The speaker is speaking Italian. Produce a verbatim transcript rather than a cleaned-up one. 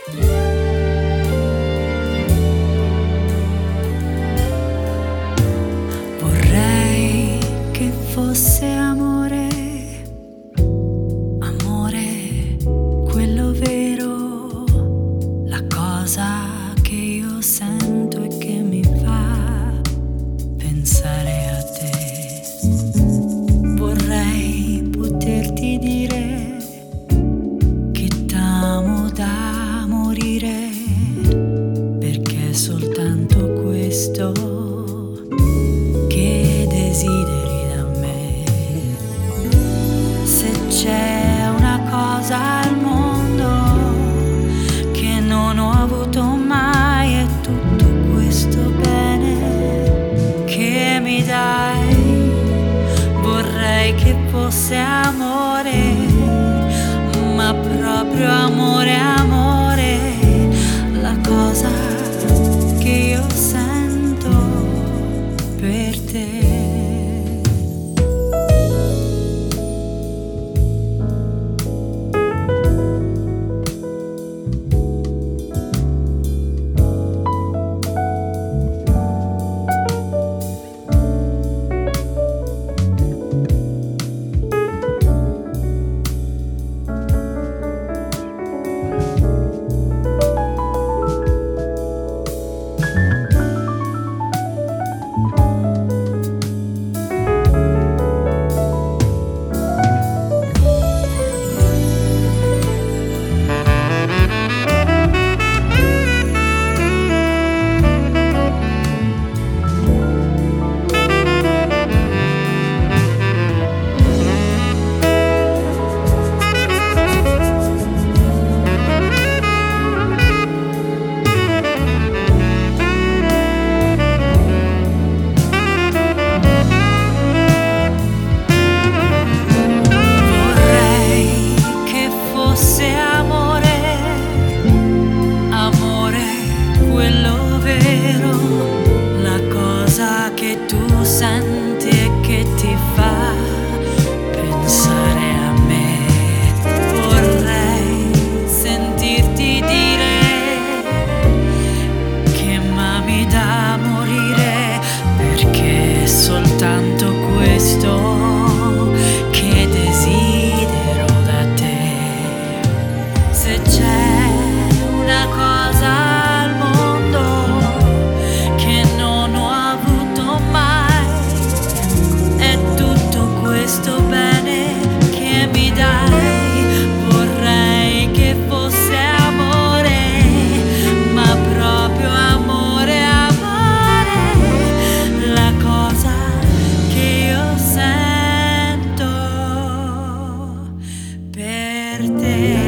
Vorrei che fosse amore, amore, quello vero, la cosa che io sento e che mi fa pensare a te. Vorrei poterti dire che t'amo da morire, perché è soltanto questo che desideri da me. Se c'è una cosa al mondo che non ho avuto mai, è tutto questo bene che mi dai. Vorrei che fosse amore, ma proprio amore, amore, la cosa che io sento per te. Senti e che ti fa pensare a me. Vorrei sentirti dire che m'ami da morire, perché è soltanto questo che desidero da te. Se c'è una cosa al mondo che non ho avuto mai, questo bene che mi dai. Vorrei che fosse amore, ma proprio amore, amore, la cosa che io sento per te.